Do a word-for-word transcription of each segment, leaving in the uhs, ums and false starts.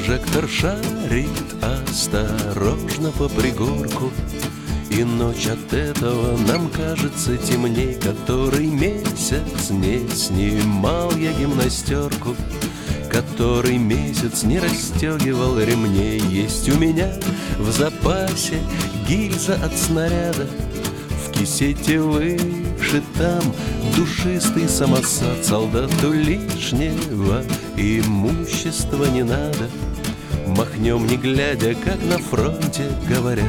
Прожектор шарит осторожно по пригорку, и ночь от этого нам кажется темней. Который месяц не снимал я гимнастерку, который месяц не расстегивал ремней. Есть у меня в запасе гильза от снаряда, в кисете выше там душистый самосад. Солдату лишнего имущества не надо, махнем не глядя, как на фронте говорят.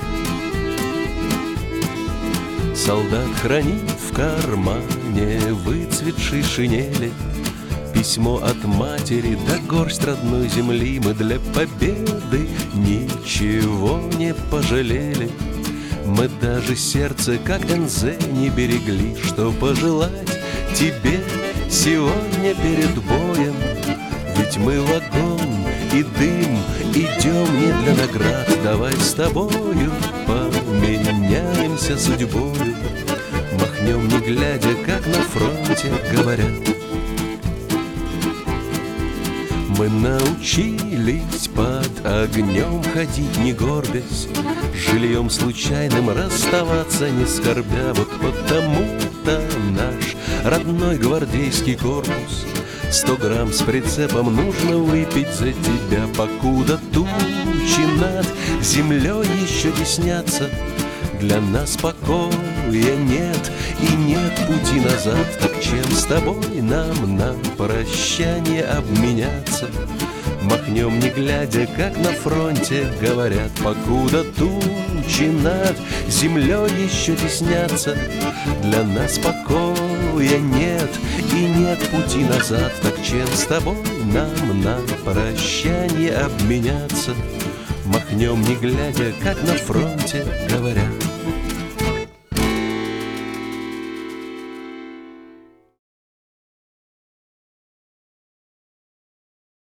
Солдат хранит в кармане выцветшей шинели письмо от матери да горсть родной земли. Мы для победы ничего не пожалели, мы даже сердце, как эн зэ, не берегли. Что пожелать тебе сегодня перед боем? Ведь мы в огонь и дым идем не для наград. Давай с тобою поменяемся судьбою, махнем не глядя, как на фронте говорят. Мы научились под огнем ходить не горбясь, с жильем случайным расставаться не скорбя. Вот потому-то наш родной гвардейский корпус сто грамм с прицепом нужно выпить за тебя. Покуда тучи над землей еще теснятся, для нас покоя нет и нет пути назад. Так чем с тобой нам на прощание обменяться? Махнем не глядя, как на фронте говорят. Покуда тучи над землей еще теснятся, для нас покоя нет и нет пути назад. Так чем с тобой нам на прощание обменяться? Махнем не глядя, как на фронте говорят.